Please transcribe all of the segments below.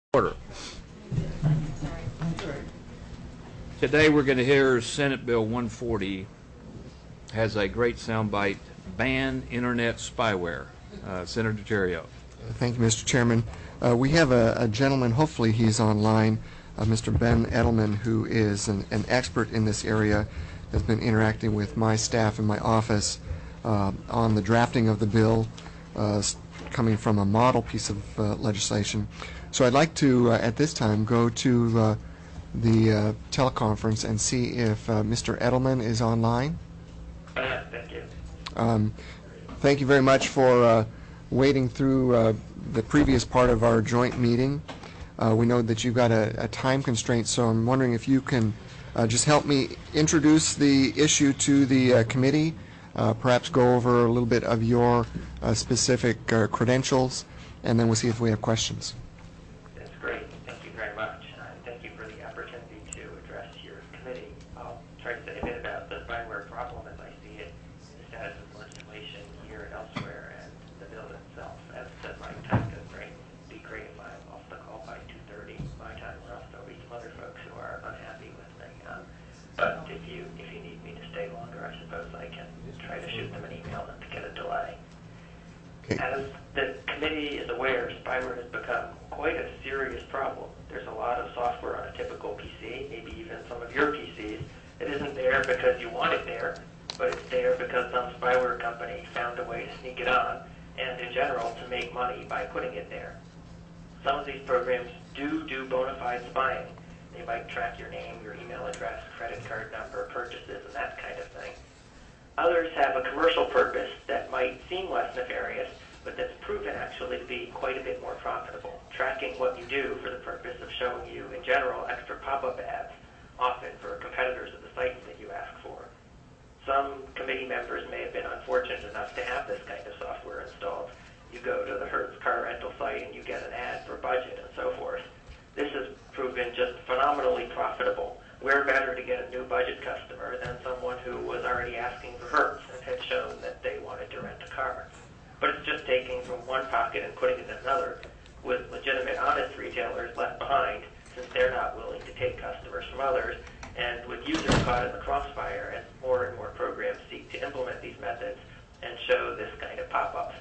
Order. Today we're going to hear Senate Bill 140 has a great soundbite, ban internet spyware. Senator Terrio. Thank you, Mr. Chairman. We have a gentleman, hopefully he's online, Mr. Ben Edelman, who is an expert in this area, has been interacting with my staff in my office on the drafting of the bill, coming from a model piece of legislation. So I'd like to, at this time, go to the teleconference and see if Mr. Edelman is online. Thank you. Thank you very much for waiting through the previous part of our joint meeting. We know that you've got a time constraint, so I'm wondering if you can just help me introduce the issue to the committee, perhaps go over a little bit of your specific credentials, and then we'll see if we have questions. That's great. Thank you very much. Thank you for the opportunity to address your committee. I'll try to say a bit about the spyware problem as I see it, the status of legislation here and elsewhere, and the bill itself. As I said, my time does be great if I'm off the call by 2:30 my time, or else there'll be some other folks who are unhappy with me. But if you need me to stay longer, I suppose I can try to shoot them an email and to get a delay. Okay. As the committee is aware, spyware has become quite a serious problem. There's a lot of software on a typical PC, maybe even some of your PCs. It isn't there because you want it there, but it's there because some spyware company found a way to sneak it on, and in general to make money by putting it there. Some of these programs do bona fide spying. They might track your name, your email address, credit card number, purchases, and that kind of thing. Others have a commercial purpose that might seem less nefarious, but that's proven actually to be quite a bit more profitable, tracking what you do for the purpose of showing you, in general, extra pop-up ads, often for competitors of the sites that you ask for. Some committee members may have been unfortunate enough to have this kind of software installed. You go to the Hertz car rental site and you get an ad for budget and so forth. This has proven just phenomenally profitable. We're better to get a new budget customer than someone who was already asking for Hertz and had shown that they wanted to rent a car. But it's just taking from one pocket and putting it in another, with legitimate, honest retailers left behind, since they're not willing to take customers from others, and with users caught in the crossfire as more and more programs seek to implement these methods and show this kind of pop-ups.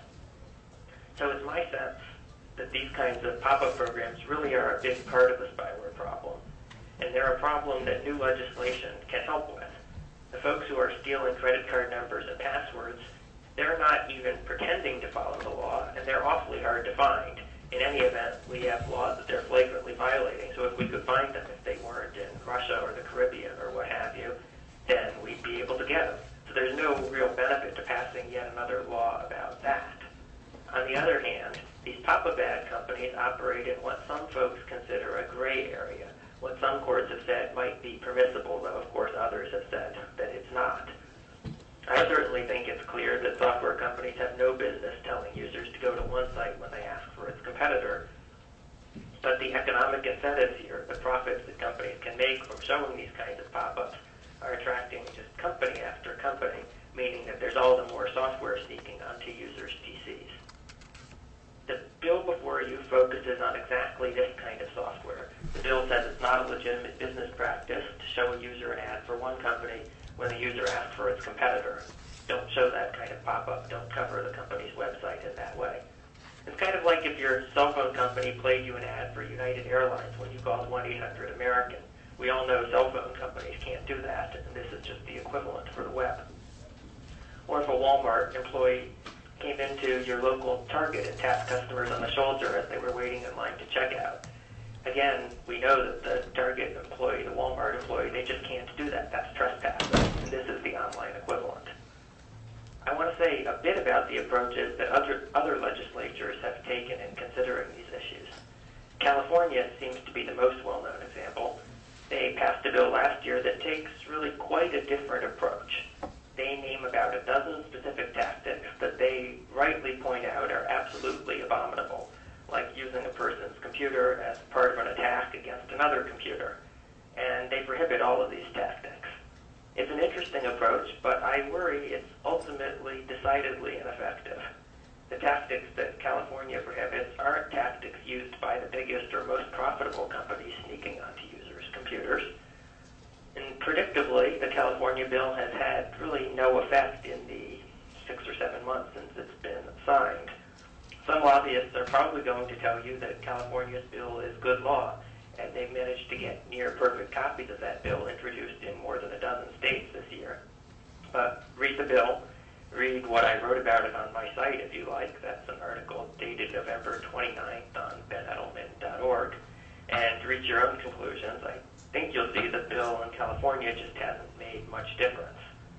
So it's my sense that these kinds of pop-up programs really are a big part of the spyware problem. And they're a problem that new legislation can help with. The folks who are stealing credit card numbers and passwords, they're not even pretending to follow the law, and they're awfully hard to find. In any event, we have laws that they're flagrantly violating, so if we could find them, if they weren't in Russia or the Caribbean or what have you, then we'd be able to get them. So there's no real benefit to passing yet another law about that. On the other hand, these pop-up ad companies operate in what some folks consider a gray area. What some courts have said might be permissible, though of course others have said that it's not. I certainly think it's clear that software companies have no business telling users to go to one site when they ask for its competitor. But the economic incentives here, the profits that companies can make from showing these kinds of pop-ups, are attracting just company after company, meaning that there's all the more software sneaking onto users' PCs. The bill before you focuses on exactly this kind of software. The bill says it's not a legitimate business practice to show a user an ad for one company when the user asks for its competitor. Don't show that kind of pop-up. Don't cover the company's website in that way. It's kind of like if your cell phone company played you an ad for United Airlines when you called 1-800-AMERICAN. We all know cell phone companies can't do that, and this is just the equivalent for the web. Or if a Walmart employee came into your local Target and tapped customers on the shoulder as they were waiting in line to check out. Again, we know that the Target employee, the Walmart employee, they just can't do that. That's trespassing, and this is the online equivalent. I want to say a bit about the approaches that other legislatures have taken in considering these issues. California seems to be the most well-known example. They passed a bill last year that takes really quite a different approach. They name about a dozen specific tactics that they rightly point out are absolutely abominable, like using a person's computer as part of an attack against another computer. And they prohibit all of these tactics. It's an interesting approach, but I worry it's ultimately decidedly ineffective. The tactics that California prohibits aren't tactics used by the biggest or most profitable companies sneaking onto users' computers. And predictably, the California bill has had really no effect in the 6 or 7 months since it's been signed. Some lobbyists are probably going to tell you that California's bill is good law, and they've managed to get near perfect copies of that bill introduced in more than a dozen states this year. But read the bill. Read what I wrote about it on my site if you like. That's an article dated November 29th on benedelman.org. And reach your own conclusions. I think you'll see the bill in California just hasn't made much difference.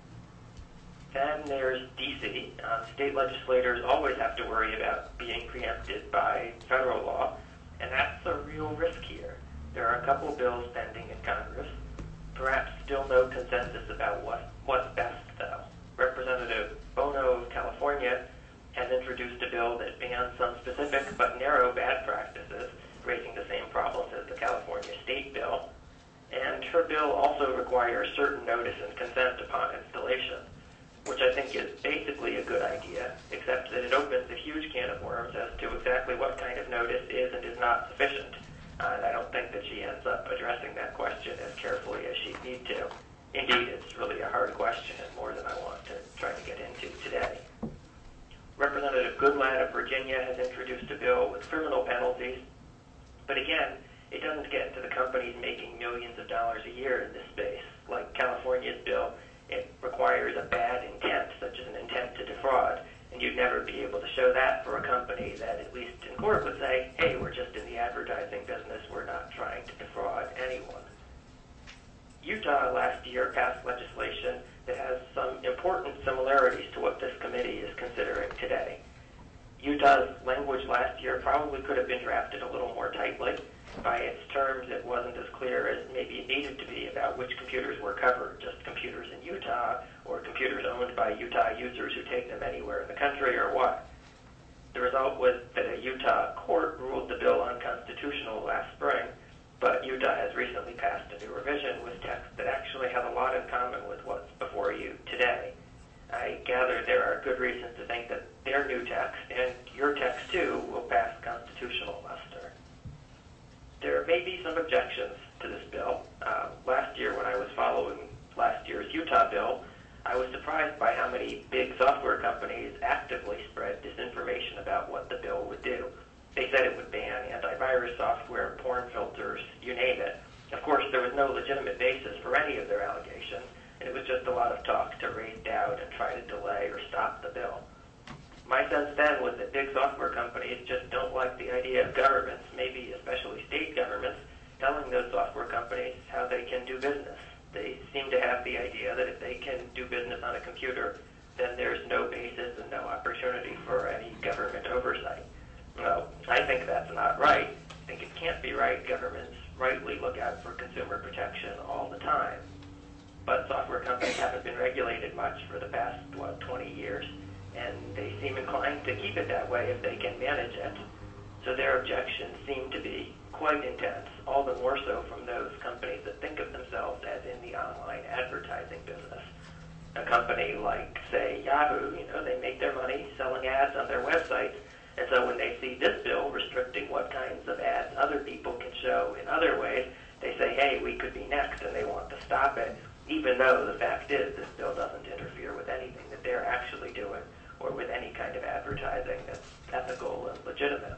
Then there's D.C. State legislators always have to worry about being preempted by federal law, and that's a real risk here. There are a couple bills pending in Congress. Perhaps still no consensus about what's best, though. Representative Bono of California has introduced a bill that bans some specific but narrow bad practices, raising the same problems as the California state bill. And her bill also requires certain notice and consent upon installation, which I think is basically a good idea, except that it opens a huge can of worms as to exactly what kind of notice is and is not sufficient. And I don't think that she ends up addressing that question as carefully as she'd need to. Indeed, it's really a hard question and more than I want to try to get into today. Representative Goodlatte of Virginia has introduced a bill with criminal penalties, but again, it doesn't get to the companies making millions of dollars a year in this space. Like California's bill, it requires a bad intent, such as an intent to defraud, and you'd never be able to show that for a company that, at least in court, would say, hey, we're just in the advertising business, we're not trying to defraud anyone. Utah last year passed legislation that has some important similarities to what this committee is considering today. Utah's language last year probably could have been drafted a little more tightly. By its terms, it wasn't as clear as maybe it needed to be about which computers were covered, just computers in Utah or computers owned by Utah users who take them anywhere in the country or what. The result was that a Utah court ruled the bill unconstitutional last spring, but Utah has recently passed a new revision with text that actually have a lot in common with what's before you today. I gather there are good reasons to think that their new text, and your text too, will pass constitutional muster. There may be some objections to this bill. Last year, when I was following last year's Utah bill, I was surprised by how many big software companies actively spread disinformation about what the bill would do. They said it would ban antivirus software, porn filters, you name it. Of course, there was no legitimate basis for any of their allegations, and it was just a lot of talk to raise doubt and try to delay or stop the bill. My sense then was that big software companies just don't like the idea of governments, maybe especially state governments, telling those software companies how they can do business. They seem to have the idea that if they can do business on a computer, then there's no basis and no opportunity for any government oversight. Well, I think that's not right. I think it can't be right. Governments rightly look out for consumer protection all the time. But software companies haven't been regulated much for the past, 20 years, and they seem inclined to keep it that way if they can manage it. So their objections seem to be quite intense, all the more so from those companies that think of themselves as in the online advertising business. A company like, say, Yahoo, they make their money selling ads on their websites, and so when they see this bill restricting what kinds of ads other people can show in other ways, they say, hey, we could be next, and they want to stop it, even though the fact is this bill doesn't interfere with anything that they're actually doing or with any kind of advertising that's ethical and legitimate.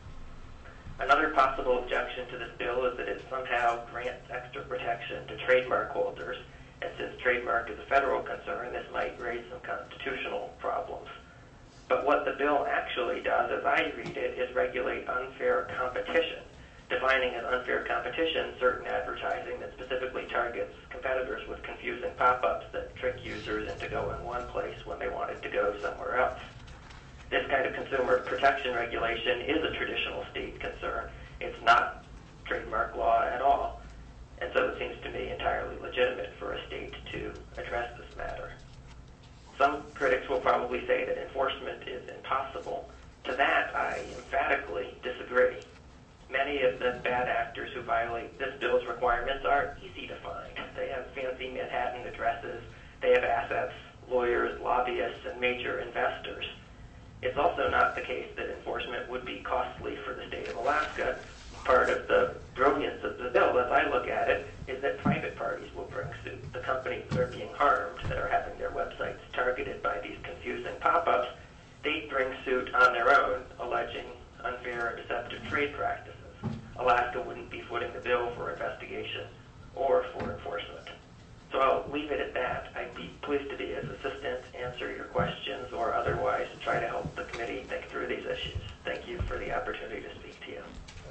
Another possible objection to this bill is that it somehow grants extra protection to trademark holders, and since trademark is a federal concern, this might raise some constitutional problems. But what the bill actually does, as I read it, is regulate unfair competition, defining as unfair competition certain advertising that specifically targets competitors with confusing pop-ups that trick users into going one place when they wanted to go somewhere else. This kind of consumer protection regulation is a traditional state concern. It's not trademark law at all. And so it seems to me entirely legitimate for a state to address this matter. Some critics will probably say that enforcement is impossible. To that, I emphatically disagree. Many of the bad actors who violate this bill's requirements are easy to find. They have fancy Manhattan addresses, they have assets, lawyers, lobbyists, and major investors. It's also not the case that enforcement would be costly for the state of Alaska. Part of the brilliance of the bill, as I look at it, is that private parties will bring suit. The companies that are being harmed, that are having their websites targeted by these confusing pop-ups, they bring suit on their own, alleging unfair and deceptive trade practices. Alaska wouldn't be footing the bill for investigation or for enforcement. So I'll leave it at that. I'd be pleased to be his assistant, answer your questions, or otherwise try to help the committee think through these issues. Thank you for the opportunity to speak to you.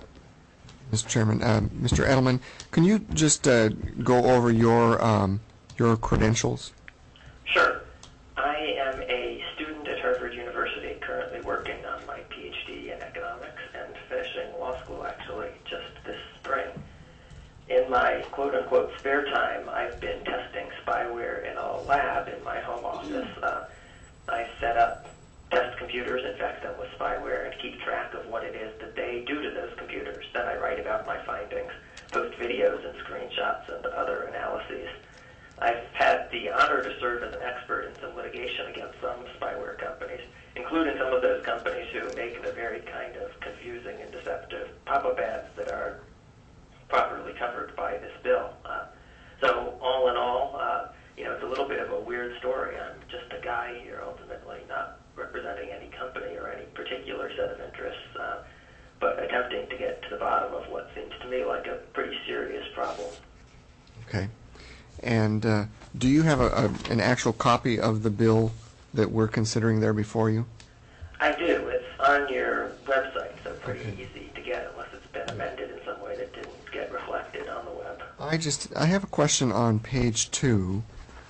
Mr. Chairman, Mr. Edelman, can you just go over your credentials? Sure. I am a student at Harvard University, currently working on my PhD in economics and finishing law school actually just this spring. In my quote-unquote spare time, I've been testing spyware in a lab in my home office. I set up test computers, infect them with spyware, and keep track of what it is that they do to those computers. Then I write about my findings, post videos and screenshots and other analyses. I've had the honor to serve as an expert in some litigation against some spyware companies, including some of those companies who make the very kind of confusing and deceptive pop-up ads that are properly covered by this bill. So all in all, it's a little bit of a weird story. I'm just a guy here, ultimately, not representing any company or any particular set of interests, but attempting to get to the bottom of what seems to me like a pretty serious problem. Okay. And do you have an actual copy of the bill that we're considering there before you? I do. It's on your website, so pretty easy to get unless it's been amended in some way that didn't get reflected on the web. I have a question on page 2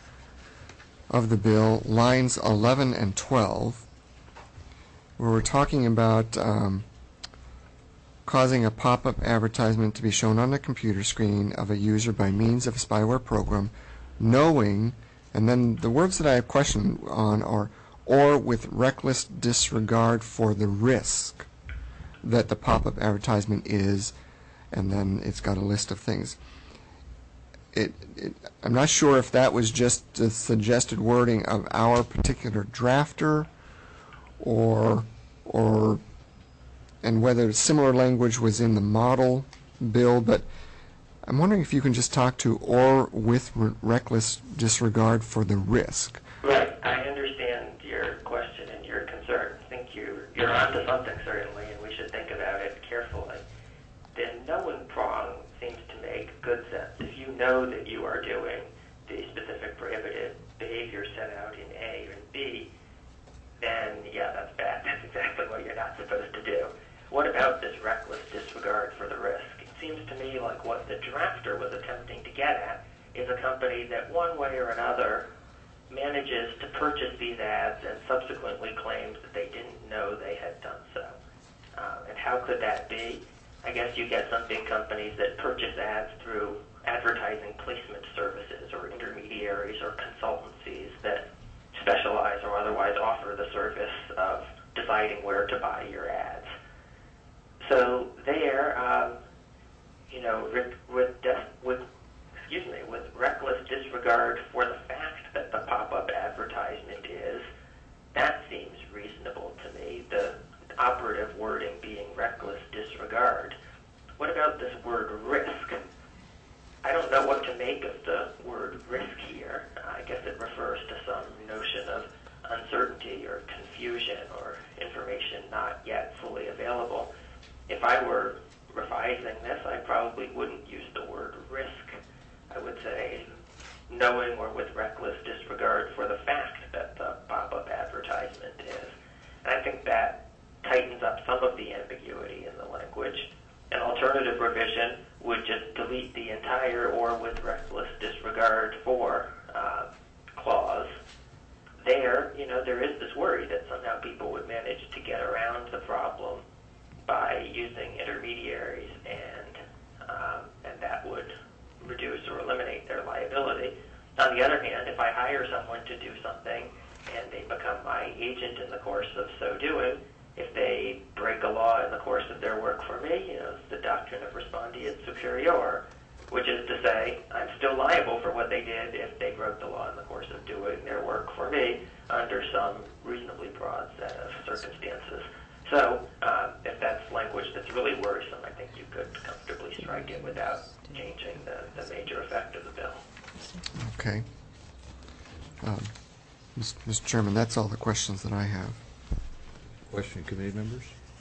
of the bill, lines 11 and 12, where we're talking about causing a pop-up advertisement to be shown on the computer screen of a user by means of a spyware program, knowing, and then the words that I have question on are, or with reckless disregard for the risk that the pop-up advertisement is, and then it's got a list of things. I'm not sure if that was just the suggested wording of our particular drafter, and whether similar language was in the model bill, but I'm wondering if you can just talk to or with reckless disregard for the risk. Right. I understand your question and your concern. I think you're onto something, certainly, and we should think about it carefully. The knowing prong seems to make good sense. If you know that you are doing the specific prohibited behavior set out in A and B, then, yeah, that's bad. That's exactly what you're not supposed to do. What about this reckless disregard for the risk? It seems to me like what the drafter was attempting to get at is a company that one way or another manages to purchase these ads and subsequently claims that they didn't know they had done so. And how could that be? I guess you get some big companies that purchase ads through advertising placement services or intermediaries or consultancies that specialize or otherwise offer the service of deciding where to buy your ads. So there, with reckless disregard for the fact that the pop-up advertisement is, that seems reasonable to me, the operative wording being reckless disregard. What about this word risk? I don't know what to make of the word risk here. I guess it refers to some notion of uncertainty or confusion or information not yet fully available. If I were revising this, I probably wouldn't use the word risk. I would say knowing or with reckless disregard for the fact that the pop-up advertisement is. And I think that tightens up some of the ambiguity in the language. An alternative revision would just delete the entire or with reckless disregard for clause. There is this worry that somehow people would manage to get around the problem by using intermediaries, and that would reduce or eliminate their liability. On the other hand, if I hire someone to do something and they become my agent in the course of so doing, if they break a law in the course of their work for me, it's the doctrine of respondeat superior, which is to say I'm still liable for what they did if they broke the law in the course of doing their work for me under some reasonably broad set of circumstances. So if that's language that's really worrisome, I think you could comfortably strike it without changing the major effect of the bill. Okay. Mr. Chairman, that's all the questions that I have. Question, committee members?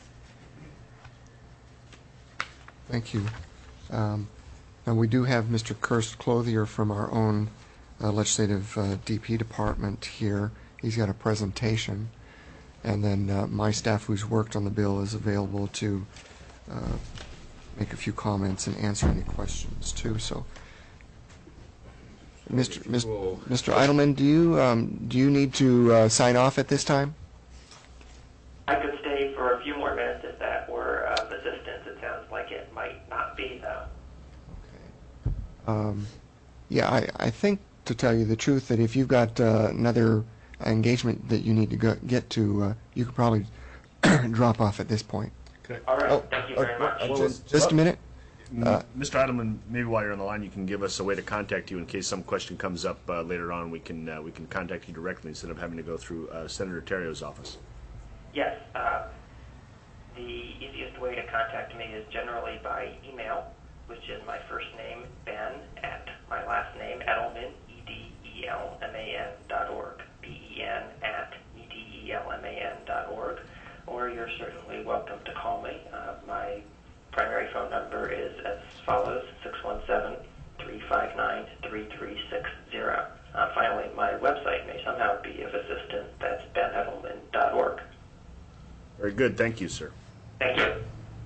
Thank you. Now, we do have Mr. Curtis Clothier from our own legislative DP department here. He's got a presentation. And then my staff who's worked on the bill is available to make a few comments and answer any questions, too. So, Mr. Edelman, do you need to sign off at this time? I could stay for a few more minutes if that were of assistance. It sounds like it might not be, though. Okay. Yeah, I think, to tell you the truth, that if you've got another engagement that you need to get to, you could probably drop off at this point. Okay. All right. Thank you very much. Just a minute. Mr. Edelman, maybe while you're on the line, you can give us a way to contact you in case some question comes up later on. We can contact you directly instead of having to go through Senator Terrio's office. Yes. The easiest way to contact me is generally by email, which is my first name, Ben, at my last name, Edelman, EDELMAN.org, BEN at EDELMAN.org, or you're certainly welcome to call me. My primary phone number is as follows, 617-359-3360. Finally, my website may somehow be of assistance. That's benedelman.org. Very good. Thank you, sir. Thank you.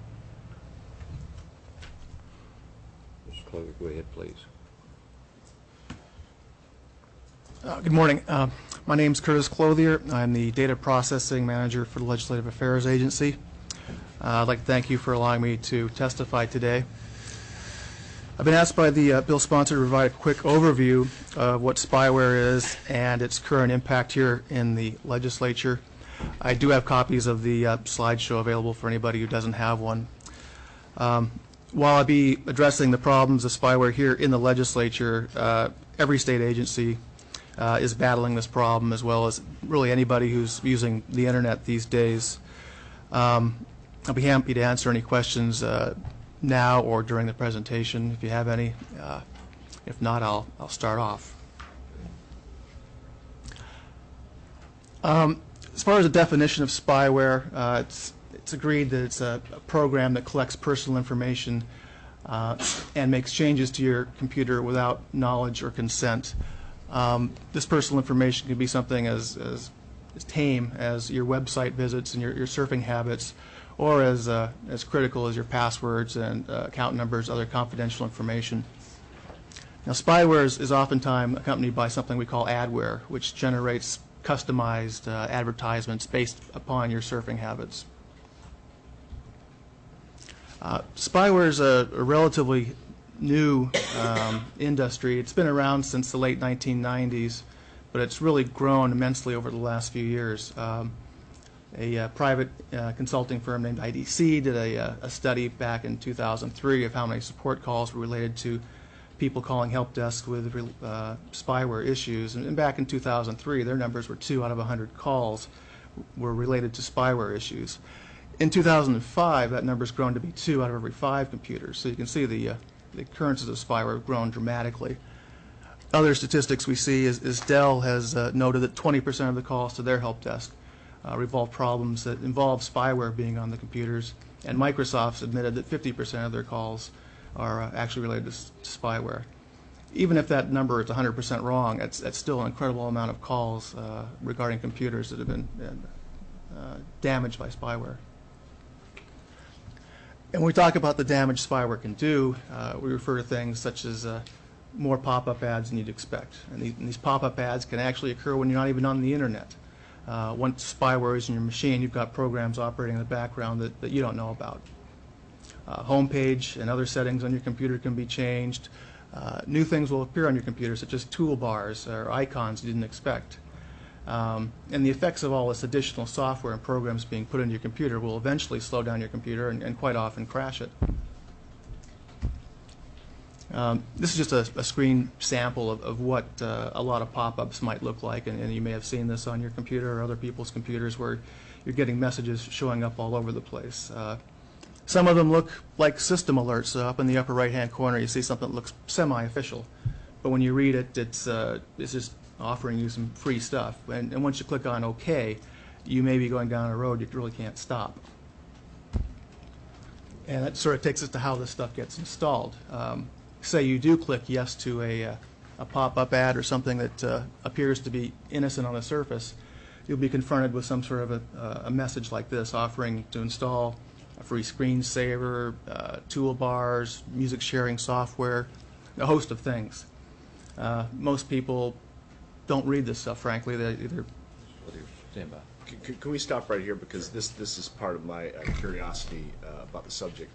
Mr. Clothier, go ahead, please. Good morning. My name is Curtis Clothier. I'm the Data Processing Manager for the Legislative Affairs Agency. I'd like to thank you for allowing me to testify today. I've been asked by the bill sponsor to provide a quick overview of what spyware is and its current impact here in the legislature. I do have copies of the slideshow available for anybody who doesn't have one. While I'll be addressing the problems of spyware here in the legislature, every state agency is battling this problem, as well as really anybody who's using the internet these days. I'll be happy to answer any questions now or during the presentation if you have any. If not, I'll start off. As far as the definition of spyware, it's agreed that it's a program that collects personal information and makes changes to your computer without knowledge or consent. This personal information can be something as tame as your website visits and your surfing habits, or as critical as your passwords and account numbers, other confidential information. Now, spyware is oftentimes accompanied by something we call adware, which generates customized advertisements based upon your surfing habits. Spyware is a relatively new industry. It's been around since the late 1990s, but it's really grown immensely over the last few years. A private consulting firm named IDC did a study back in 2003 of how many support calls were related to people calling help desks with spyware issues. And back in 2003, their numbers were 2 out of 100 calls were related to spyware issues. In 2005, that number's grown to be 2 out of every 5 computers. So you can see the occurrences of spyware have grown dramatically. Other statistics we see is Dell has noted that 20% of the calls to their help desk revolve problems that involve spyware being on the computers, and Microsoft's admitted that 50% of their calls are actually related to spyware. Even if that number is 100% wrong, that's still an incredible amount of calls regarding computers that have been damaged by spyware. And when we talk about the damage spyware can do, we refer to things such as more pop-up ads than you'd expect. And these pop-up ads can actually occur when you're not even on the internet. Once spyware is in your machine, you've got programs operating in the background that you don't know about. Homepage and other settings on your computer can be changed. New things will appear on your computer, such as toolbars or icons you didn't expect. And the effects of all this additional software and programs being put into your computer will eventually slow down your computer and quite often crash it. This is just a screen sample of what a lot of pop-ups might look like, and you may have seen this on your computer or other people's computers where you're getting messages showing up all over the place. Some of them look like system alerts. Up in the upper right-hand corner, you see something that looks semi-official, but when you read it, it's just offering you some free stuff. And once you click on OK, you may be going down a road you really can't stop. And that sort of takes us to how this stuff gets installed. Say you do click yes to a pop-up ad or something that appears to be innocent on the surface, you'll be confronted with some sort of a message like this offering to install a free screensaver, toolbars, music sharing software, a host of things. Most people don't read this stuff, frankly. They either Stand by. Can we stop right here, because this is part of my curiosity about the subject.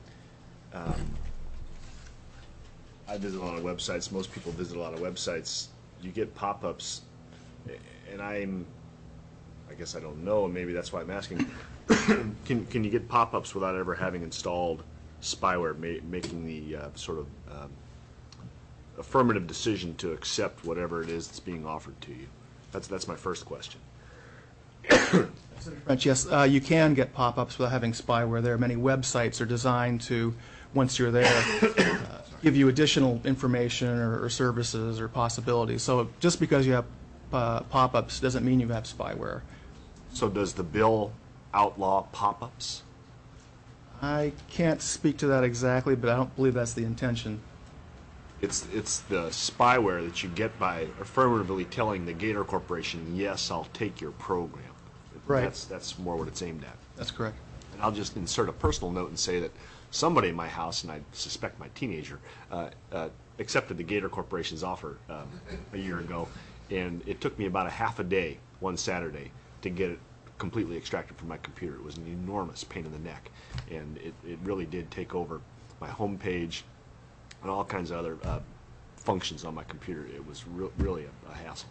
I visit a lot of websites. Most people visit a lot of websites. You get pop-ups, and I guess I don't know, and maybe that's why I'm asking. Can you get pop-ups without ever having installed spyware, making the sort of affirmative decision to accept whatever it is that's being offered to you? That's my first question. French, yes, you can get pop-ups without having spyware. There are many websites are designed to, once you're there, give you additional information or services or possibilities. So just because you have pop-ups doesn't mean you have spyware. So does the bill outlaw pop-ups? I can't speak to that exactly, but I don't believe that's the intention. It's the spyware that you get by affirmatively telling the Gator Corporation, yes, I'll take your program. Right. That's more what it's aimed at. That's correct. And I'll just insert a personal note and say that somebody in my house, and I suspect my teenager, accepted the Gator Corporation's offer a year ago, and it took me about a half a day one Saturday to get it completely extracted from my computer. It was an enormous pain in the neck, and it really did take over my home page and all kinds of other functions on my computer. It was really a hassle.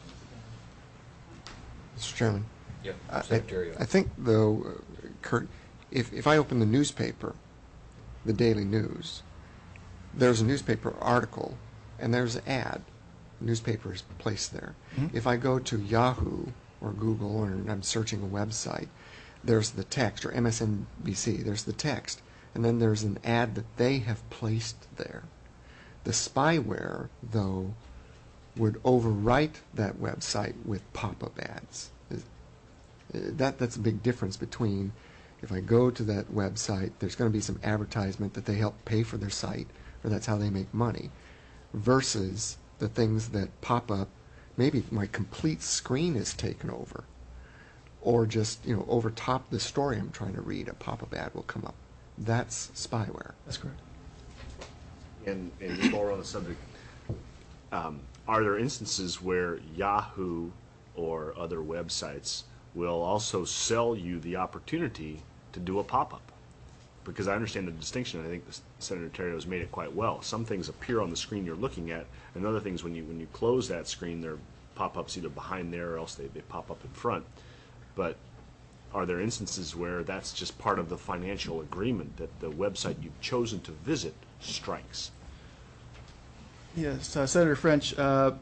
Mr. Chairman. Yep. I think, though, Kurt, if I open the newspaper, the Daily News, there's a newspaper article, and there's an ad. The newspaper is placed there. Mm-hmm. If I go to Yahoo or Google, or I'm searching a website, there's the text, or MSNBC, there's the text, and then there's an ad that they have placed there. The spyware, though, would overwrite that website with pop-up ads. That's a big difference between, if I go to that website, there's going to be some advertisement that they help pay for their site, or that's how they make money, versus the things that pop up. Maybe my complete screen is taken over, or just, over top the story I'm trying to read, a pop-up ad will come up. That's spyware. That's correct. And just while we're on the subject, are there instances where Yahoo or other websites will also sell you the opportunity to do a pop-up? Because I understand the distinction. I think Senator Terrio has made it quite well. Some things appear on the screen you're looking at, and other things, when you close that screen, there are pop-ups either behind there or else they pop up in front. But are there instances where that's just part of the financial agreement that the website you've chosen to visit strikes? Yes, Senator French,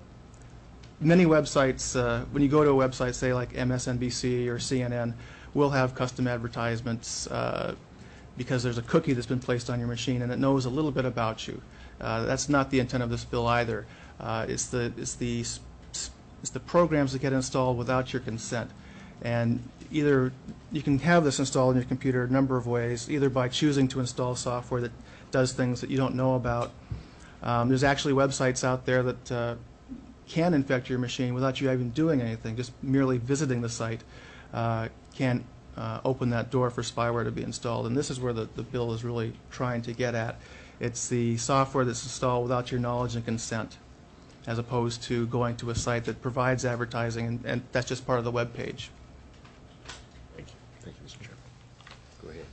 many websites, when you go to a website, say like MSNBC or CNN, will have custom advertisements because there's a cookie that's been placed on your machine and it knows a little bit about you. That's not the intent of this bill either. It's the programs that get installed without your consent. And either you can have this installed on your computer a number of ways, either by choosing to install software that does things that you don't know about. There's actually websites out there that can infect your machine without you even doing anything. Just merely visiting the site can open that door for spyware to be installed. And this is where the bill is really trying to get at. It's the software that's installed without your knowledge and consent, as opposed to going to a site that provides advertising, and that's just part of the web page. Thank you. Thank you, Mr. Chairman. Go ahead,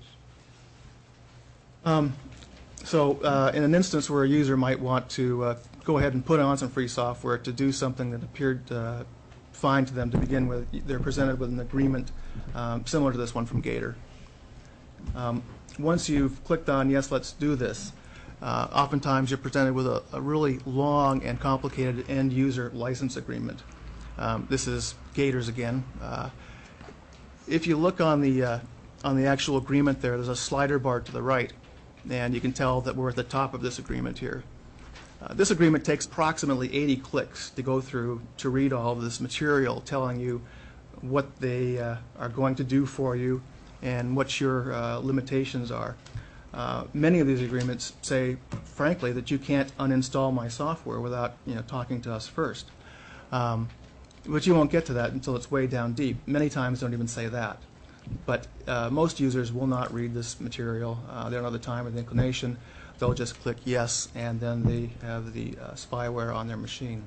please. So in an instance where a user might want to go ahead and put on some free software to do something that appeared fine to them to begin with, they're presented with an agreement similar to this one from Gator. Once you've clicked on, yes, let's do this, oftentimes you're presented with a really long and complicated end-user license agreement. This is Gators again. If you look on the actual agreement there's a slider bar to the right, and you can tell that we're at the top of this agreement here. This agreement takes approximately 80 clicks to go through to read all of this material, telling you what they are going to do for you and what your limitations are. Many of these agreements say, frankly, that you can't uninstall my software without talking to us first. But you won't get to that until it's way down deep. Many times don't even say that. But most users will not read this material. They don't have the time or the inclination. They'll just click yes, and then they have the spyware on their machine.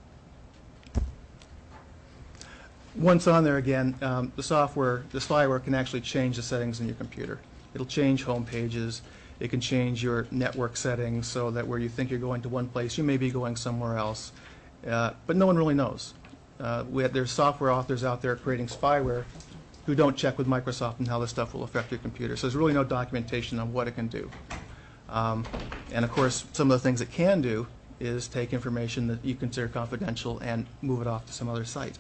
Once on there again, the spyware can actually change the settings in your computer. It'll change home pages. It can change your network settings so that where you think you're going to one place, you may be going somewhere else. But no one really knows. There's software authors out there creating spyware who don't check with Microsoft on how this stuff will affect your computer. So there's really no documentation on what it can do. And of course, some of the things it can do is take information that you consider confidential and move it off to some other site.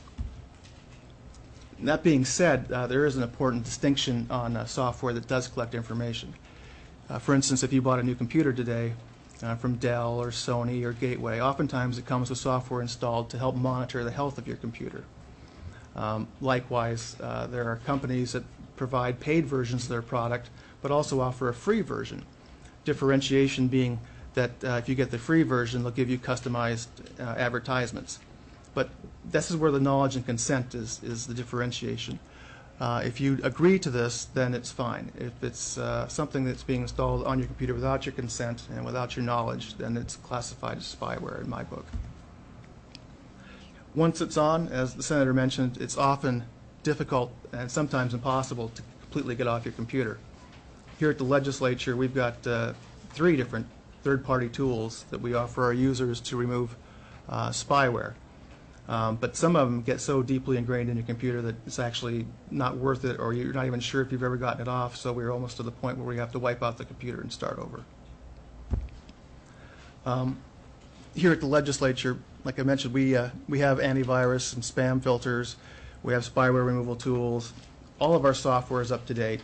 And that being said, there is an important distinction on software that does collect information. For instance, if you bought a new computer today from Dell or Sony or Gateway, oftentimes it comes with software installed to help monitor the health of your computer. Likewise, there are companies that provide paid versions of their product but also offer a free version. Differentiation being that if you get the free version, they'll give you customized advertisements. But this is where the knowledge and consent is the differentiation. If you agree to this, then it's fine. If it's something that's being installed on your computer without your consent and without your knowledge, then it's classified as spyware in my book. Once it's on, as the Senator mentioned, it's often difficult and sometimes impossible to completely get off your computer. Here at the legislature, we've got 3 different third-party tools that we offer our users to remove spyware. But some of them get so deeply ingrained in your computer that it's actually not worth it, or you're not even sure if you've ever gotten it off, so we're almost to the point where we have to wipe out the computer and start over. Here at the legislature, like I mentioned, we have antivirus and spam filters. We have spyware removal tools. All of our software is up to date.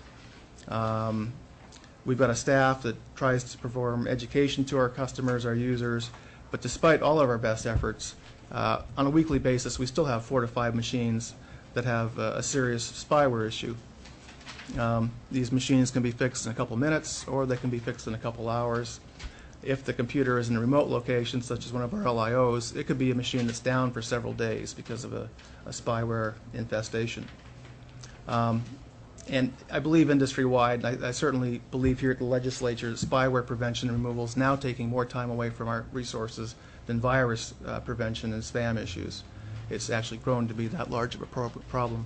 We've got a staff that tries to perform education to our customers, our users, but despite all of our best efforts, on a weekly basis, we still have 4 to 5 machines that have a serious spyware issue. These machines can be fixed in a couple minutes, or they can be fixed in a couple hours. If the computer is in a remote location, such as one of our LIOs, it could be a machine that's down for several days because of a spyware infestation. And I believe industry-wide, I certainly believe here at the legislature, that spyware prevention and removal is now taking more time away from our resources than virus prevention and spam issues. It's actually grown to be that large of a problem.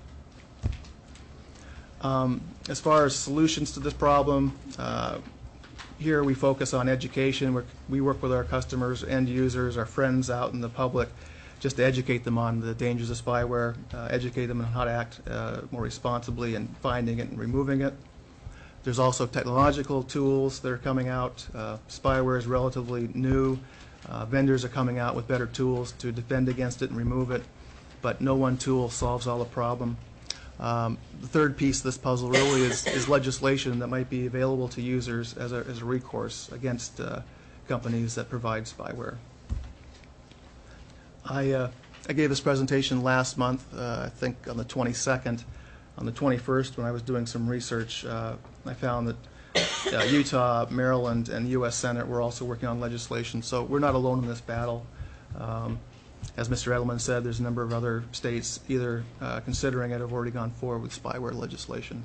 As far as solutions to this problem, here we focus on education. We work with our customers, end users, our friends out in the public, just to educate them on the dangers of spyware, educate them on how to act more responsibly in finding it and removing it. There's also technological tools that are coming out. Spyware is relatively new. Vendors are coming out with better tools to defend against it and remove it, but no one tool solves all the problem. The third piece of this puzzle really is legislation that might be available to users as a recourse against companies that provide spyware. I gave this presentation last month, I think on the 22nd. On the 21st, when I was doing some research, I found that Utah, Maryland, and the U.S. Senate were also working on legislation, so we're not alone in this battle. As Mr. Edelman said, there's a number of other states either considering it or have already gone forward with spyware legislation.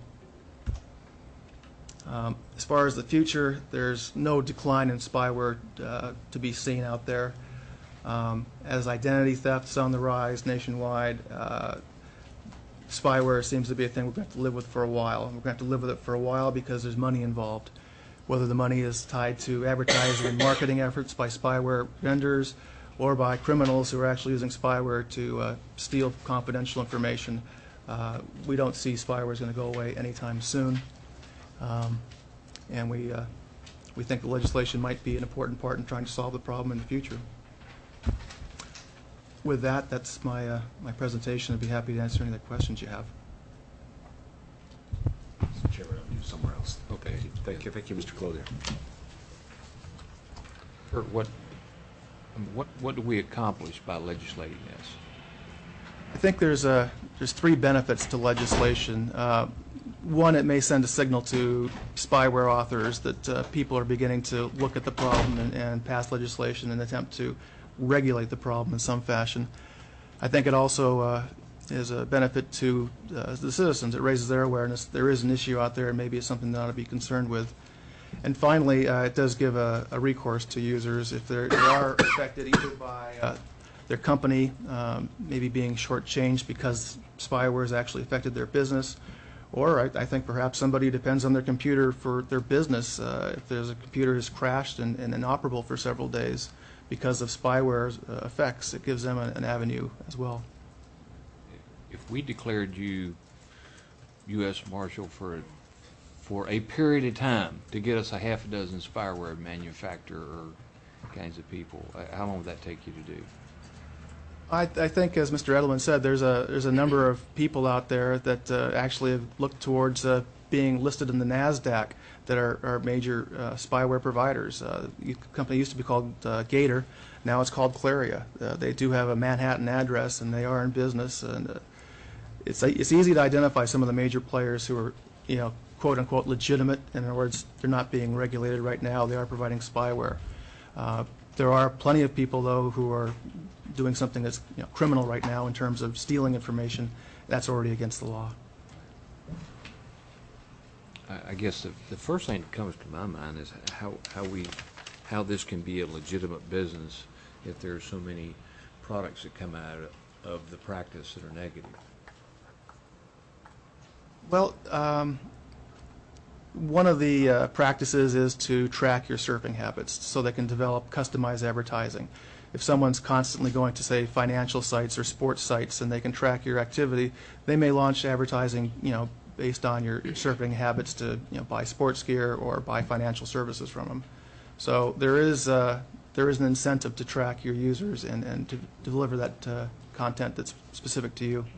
As far as the future, there's no decline in spyware to be seen out there. As identity theft is on the rise nationwide, spyware seems to be a thing we're going to have to live with for a while. And we're going to have to live with it for a while because there's money involved. Whether the money is tied to advertising and marketing efforts by spyware vendors or by criminals who are actually using spyware to steal confidential information, we don't see spyware is going to go away anytime soon. And we we think the legislation might be an important part in trying to solve the problem in the future. With that, that's my presentation. I'd be happy to answer any of the questions you have. Mr. Chairman, I'll move somewhere else. Okay. Thank you, Mr. Clothier. Kurt, what do we accomplish by legislating this? I think there's three benefits to legislation. One, it may send a signal to spyware authors that people are beginning to look at the problem and pass legislation in an attempt to regulate the problem in some fashion. I think it also is a benefit to the citizens. It raises their awareness. There is an issue out there, and maybe it's something they ought to be concerned with. And finally, it does give a recourse to users if they are affected either by their company maybe being shortchanged because spyware has actually affected their business, or I think perhaps somebody depends on their computer for their business. If there's a computer has crashed and inoperable for several days because of spyware effects, it gives them an avenue as well. If we declared you U.S. Marshal for a period of time to get us a half a dozen spyware manufacturer kinds of people, how long would that take you to do? I think, as Mr. Edelman said, there's a number of people out there that actually have looked towards being listed in the NASDAQ that are major spyware providers. The company used to be called Gator. Now it's called Claria. They do have a Manhattan address, and they are in business. And it's easy to identify some of the major players who are, quote unquote, legitimate. In other words, they're not being regulated right now. They are providing spyware. There are plenty of people, though, who are doing something that's criminal right now in terms of stealing information. That's already against the law. I guess the first thing that comes to my mind is how this can be a legitimate business if there are so many products that come out of the practice that are negative. Well, one of the practices is to track your surfing habits so they can develop customized advertising. If someone's constantly going to, say, financial sites or sports sites and they can track your activity, they may launch advertising, based on your surfing habits to, buy sports gear or buy financial services from them. So there is an incentive to track your users and to deliver that content that's specific to you.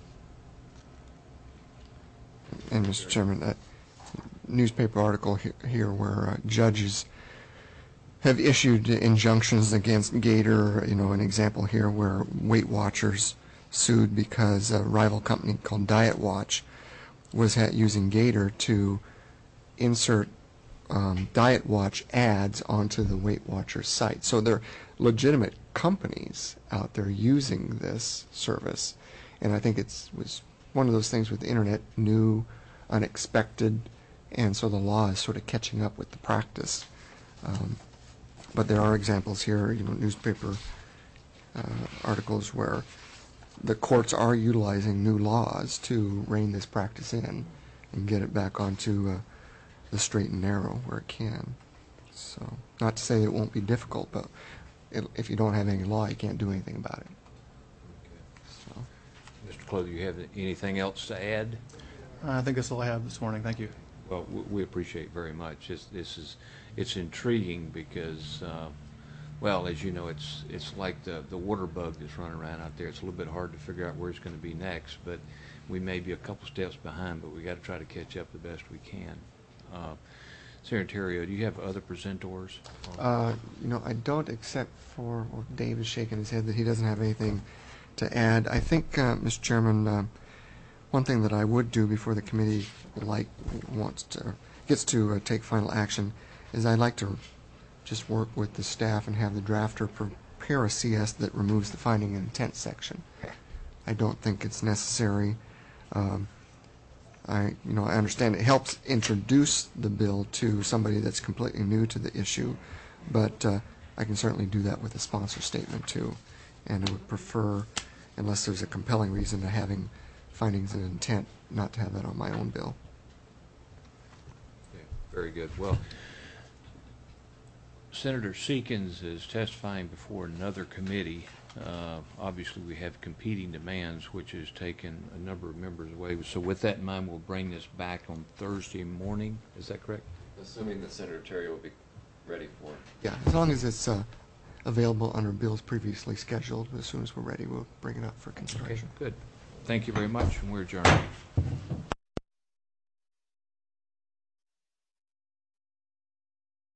And Mr. Chairman, that newspaper article here where judges have issued injunctions against Gator, an example here where Weight Watchers sued because a rival company called Diet Watch was using Gator to insert Diet Watch ads onto the Weight Watchers site. So there are legitimate companies out there using this service, and I think it was one of those things with the internet, new, unexpected, and so the law is sort of catching up with the practice. But there are examples here, newspaper articles where the courts are utilizing new laws to rein this practice in and get it back onto the straight and narrow where it can. So, not to say it won't be difficult, but if you don't have any law, you can't do anything about it. Okay. So. Mr. Clothier, you have anything else to add? I think that's all I have this morning. Thank you. Well, we appreciate very much. It's intriguing because, well, as you know, it's like the water bug that's running around out there. It's a little bit hard to figure out where it's going to be next, but we may be a couple steps behind, but we got to try to catch up the best we can. Senator Terrio, do you have other presenters? I don't, except for Dave is shaking his head that he doesn't have anything to add. I think, Mr. Chairman, one thing that I would do before the committee gets to take final action is I'd like to just work with the staff and have the drafter prepare a CS that removes the finding and intent section. I don't think it's necessary. I understand it helps introduce the bill to somebody that's completely new to the issue, but I can certainly do that with a sponsor statement too, and I would prefer, unless there's a compelling reason to having findings and intent, not to have that on my own bill. Yeah, very good. Well, Senator Seekins is testifying before another committee. Obviously, we have competing demands, which has taken a number of members away. So with that in mind, we'll bring this back on Thursday morning. Is that correct? Assuming that Senator Terry will be ready for it. Yeah, as long as it's available under bills previously scheduled, as soon as we're ready, we'll bring it up for Okay, construction. good. Thank you very much, and we're adjourned.